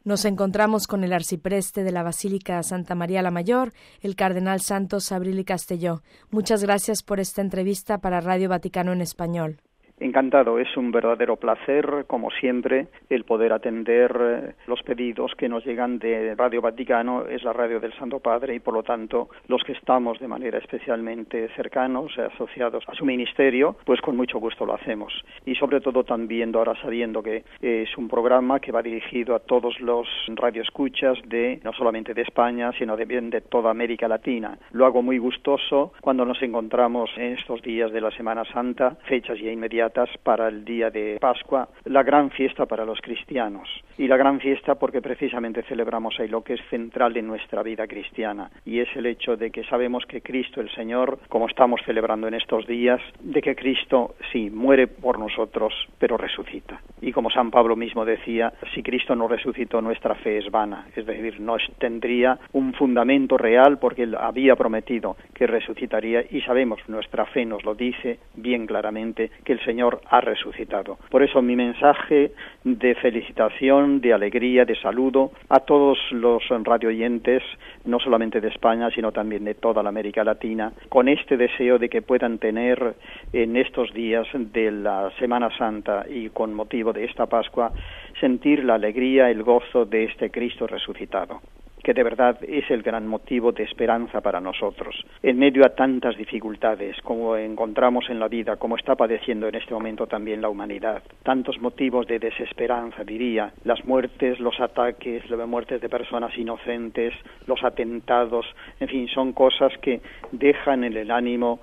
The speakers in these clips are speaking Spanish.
Nos encontramos con el arcipreste de la Basílica Santa María la Mayor, el cardenal Santos Abril y Castelló. Muchas gracias por esta entrevista para Radio Vaticano en Español. Encantado, es un verdadero placer, como siempre, el poder atender los pedidos que nos llegan de Radio Vaticano. Es la radio del Santo Padre y, por lo tanto, los que estamos de manera especialmente cercanos, asociados a su ministerio, pues con mucho gusto lo hacemos. Y sobre todo también ahora sabiendo que es un programa que va dirigido a todos los radioescuchas no solamente de España, sino de toda América Latina. Lo hago muy gustoso cuando nos encontramos en estos días de la Semana Santa, fechas ya inmediatas para el día de Pascua, la gran fiesta para los cristianos. Y la gran fiesta porque precisamente celebramos ahí lo que es central en nuestra vida cristiana, y es el hecho de que sabemos que Cristo el Señor, como estamos celebrando en estos días, de que Cristo sí muere por nosotros, pero resucita. Y como San Pablo mismo decía, si Cristo no resucitó, nuestra fe es vana, es decir, no tendría un fundamento real porque Él había prometido que resucitaría, y sabemos, nuestra fe nos lo dice bien claramente, que el Señor ha resucitado. Por eso mi mensaje de felicitación, de alegría, de saludo a todos los radioyentes, no solamente de España, sino también de toda la América Latina, con este deseo de que puedan tener en estos días de la Semana Santa y con motivo de esta Pascua, sentir la alegría, el gozo de este Cristo resucitado, que de verdad es el gran motivo de esperanza para nosotros. En medio a tantas dificultades como encontramos en la vida, como está padeciendo en este momento también la humanidad, tantos motivos de desesperanza, diría, las muertes, los ataques, las muertes de personas inocentes, los atentados, en fin, son cosas que dejan en el ánimo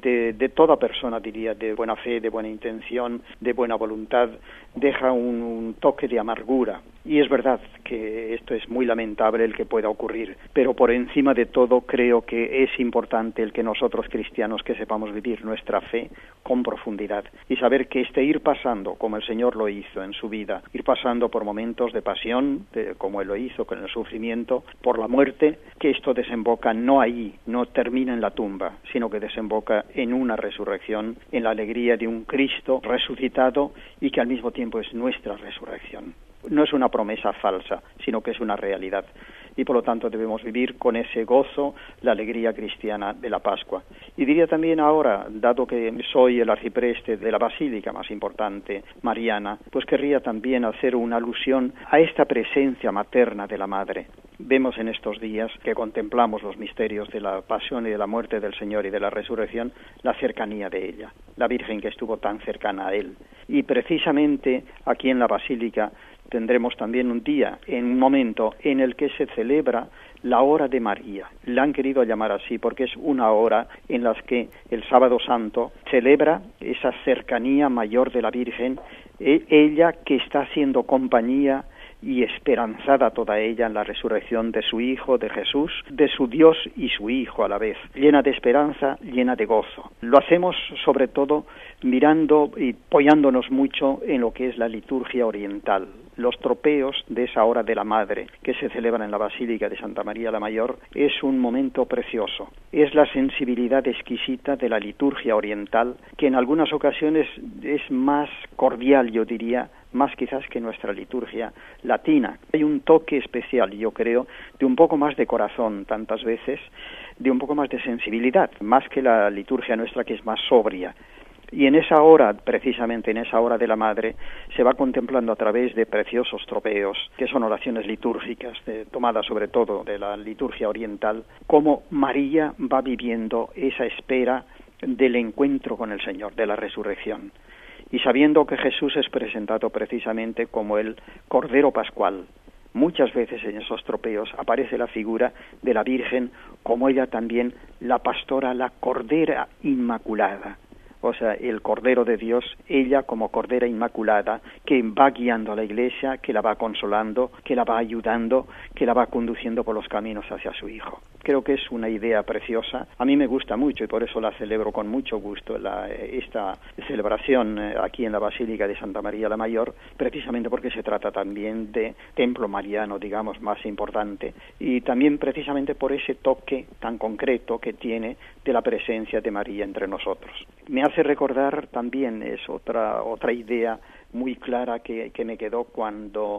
de toda persona, diría, de buena fe, de buena intención, de buena voluntad, deja un toque de amargura. Y es verdad que esto es muy lamentable el que pueda ocurrir, pero por encima de todo creo que es importante el que nosotros cristianos que sepamos vivir nuestra fe con profundidad y saber que ir pasando, como el Señor lo hizo en su vida, ir pasando por momentos de pasión, como Él lo hizo con el sufrimiento, por la muerte, que esto desemboca no ahí, no termina en la tumba, sino que desemboca en una resurrección, en la alegría de un Cristo resucitado y que al mismo tiempo es nuestra resurrección. No es una promesa falsa, sino que es una realidad. Y por lo tanto debemos vivir con ese gozo la alegría cristiana de la Pascua. Y diría también ahora, dado que soy el arcipreste de la basílica más importante mariana, pues querría también hacer una alusión a esta presencia materna de la Madre. Vemos en estos días que contemplamos los misterios de la pasión y de la muerte del Señor y de la resurrección, la cercanía de ella, la Virgen que estuvo tan cercana a Él. Y precisamente aquí en la basílica tendremos también un día, en un momento en el que se celebra la hora de María. La han querido llamar así porque es una hora en la que el Sábado Santo celebra esa cercanía mayor de la Virgen, ella que está haciendo compañía y esperanzada toda ella en la resurrección de su Hijo, de Jesús, de su Dios y su Hijo a la vez, llena de esperanza, llena de gozo. Lo hacemos sobre todo mirando y apoyándonos mucho en lo que es la liturgia oriental. Los tropeos de esa hora de la Madre que se celebra en la Basílica de Santa María la Mayor es un momento precioso. Es la sensibilidad exquisita de la liturgia oriental que en algunas ocasiones es más cordial, yo diría, más quizás que nuestra liturgia latina. Hay un toque especial, yo creo, de un poco más de corazón tantas veces, de un poco más de sensibilidad, más que la liturgia nuestra que es más sobria. Y en esa hora, precisamente en esa hora de la Madre, se va contemplando a través de preciosos tropeos, que son oraciones litúrgicas, tomadas sobre todo de la liturgia oriental, cómo María va viviendo esa espera del encuentro con el Señor, de la resurrección. Y sabiendo que Jesús es presentado precisamente como el Cordero Pascual, muchas veces en esos tropeos aparece la figura de la Virgen como ella también, la pastora, la Cordera Inmaculada. O sea, el Cordero de Dios, ella como Cordera Inmaculada, que va guiando a la Iglesia, que la va consolando, que la va ayudando, que la va conduciendo por los caminos hacia su Hijo. Creo que es una idea preciosa. A mí me gusta mucho y por eso la celebro con mucho gusto, esta celebración aquí en la Basílica de Santa María la Mayor, precisamente porque se trata también de templo mariano, digamos, más importante, y también precisamente por ese toque tan concreto que tiene de la presencia de María entre nosotros. Me hace recordar también, es otra idea muy clara que me quedó cuando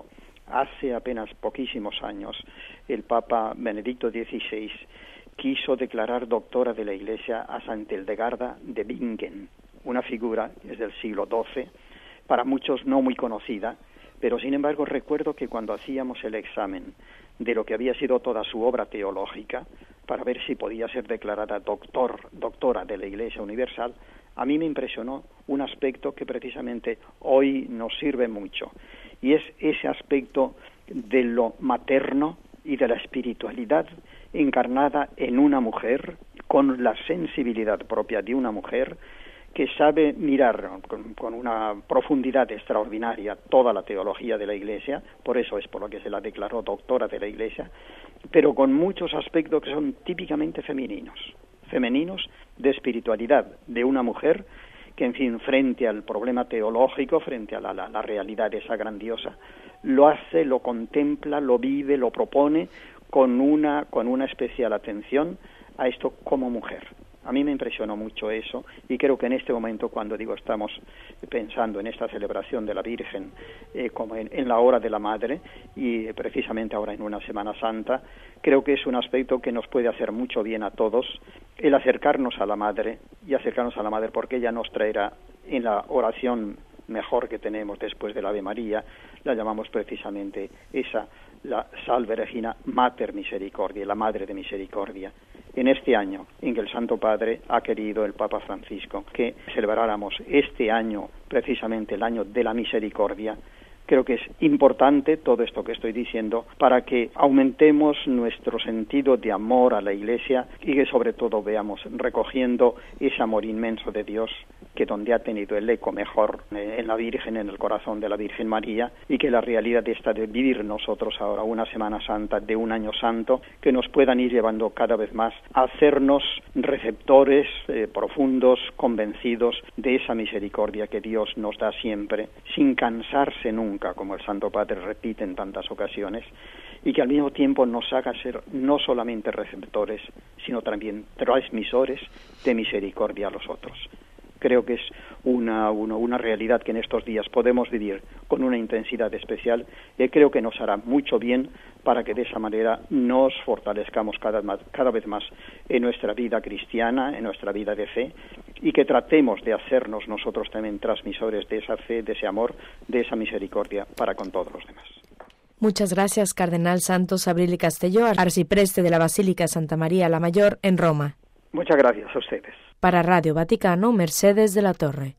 hace apenas poquísimos años, el Papa Benedicto XVI quiso declarar doctora de la Iglesia a Santa Hildegarda de Bingen, una figura que es del siglo XII, para muchos no muy conocida, pero sin embargo recuerdo que cuando hacíamos el examen de lo que había sido toda su obra teológica, para ver si podía ser declarada doctora de la Iglesia Universal, a mí me impresionó un aspecto que precisamente hoy nos sirve mucho, y es ese aspecto de lo materno y de la espiritualidad encarnada en una mujer, con la sensibilidad propia de una mujer, que sabe mirar con una profundidad extraordinaria toda la teología de la Iglesia, por eso es por lo que se la declaró doctora de la Iglesia, pero con muchos aspectos que son típicamente femeninos de espiritualidad de una mujer que, en fin, frente al problema teológico, frente a la realidad esa grandiosa, lo hace, lo contempla, lo vive, lo propone con una especial atención a esto como mujer. A mí me impresionó mucho eso, y creo que en este momento, cuando digo estamos pensando en esta celebración de la Virgen como en la hora de la Madre, y precisamente ahora en una Semana Santa, creo que es un aspecto que nos puede hacer mucho bien a todos, el acercarnos a la Madre, porque ella nos traerá en la oración mejor que tenemos después del Ave María, la llamamos precisamente esa, la Salve Regina Mater Misericordiae, la Madre de Misericordia. En este año en que el Santo Padre ha querido, el Papa Francisco, que celebráramos este año, precisamente el año de la misericordia, creo que es importante todo esto que estoy diciendo para que aumentemos nuestro sentido de amor a la Iglesia y que sobre todo veamos recogiendo ese amor inmenso de Dios, que donde ha tenido el eco mejor en la Virgen, en el corazón de la Virgen María, y que la realidad esta de vivir nosotros ahora una Semana Santa de un año santo, que nos puedan ir llevando cada vez más a hacernos receptores profundos, convencidos de esa misericordia que Dios nos da siempre, sin cansarse nunca, como el Santo Padre repite en tantas ocasiones, y que al mismo tiempo nos haga ser no solamente receptores, sino también transmisores de misericordia a los otros. Creo que es una realidad que en estos días podemos vivir con una intensidad especial, y creo que nos hará mucho bien para que de esa manera nos fortalezcamos cada vez más en nuestra vida cristiana, en nuestra vida de fe, y que tratemos de hacernos nosotros también transmisores de esa fe, de ese amor, de esa misericordia para con todos los demás. Muchas gracias, Cardenal Santos Abril y Castelló, arcipreste de la Basílica Santa María la Mayor en Roma. Muchas gracias a ustedes. Para Radio Vaticano, Mercedes de la Torre.